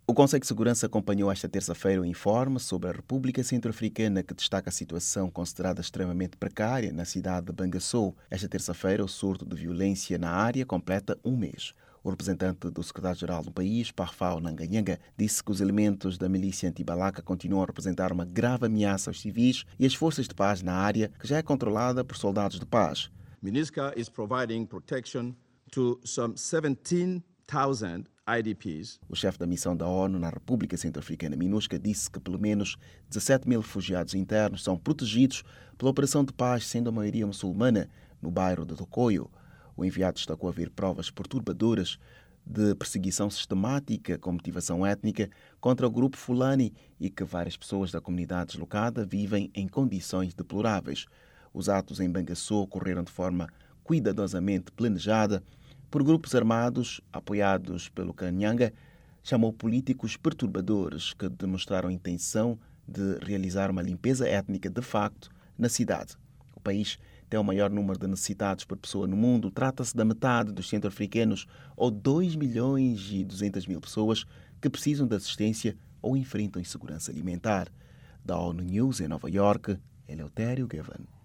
O Conselho de Segurança acompanhou esta terça-feira o informe sobre a República Centro-Africana, que destaca a situação considerada extremamente precária na cidade de Bangassou. Esta terça-feira, o surto de violência na área completa um mês. O representante do secretário-geral do país, Parfao Nanganyanga, disse que os elementos da milícia anti-Balaka continuam a representar uma grave ameaça aos civis e às forças de paz na área, que já é controlada por soldados de paz. MINUSCA is providing protection to some 17,000 IDPs. O chefe da missão da ONU na República Centro-Africana, MINUSCA, disse que pelo menos 17 mil refugiados internos são protegidos pela operação de paz, sendo a maioria muçulmana, no bairro de Tokoyo. O enviado destacou haver provas perturbadoras de perseguição sistemática com motivação étnica contra o grupo Fulani e que várias pessoas da comunidade deslocada vivem em condições deploráveis. Os atos em Bangassou ocorreram de forma cuidadosamente planejada por grupos armados apoiados pelo Kanyanga, chamou políticos perturbadores que demonstraram a intenção de realizar uma limpeza étnica de facto na cidade. O país tem o maior número de necessitados por pessoa no mundo. Trata-se da metade dos centro-africanos, ou 2.200.000 pessoas que precisam de assistência ou enfrentam insegurança alimentar. Da ONU News em Nova Iorque, Eleutério Gavan.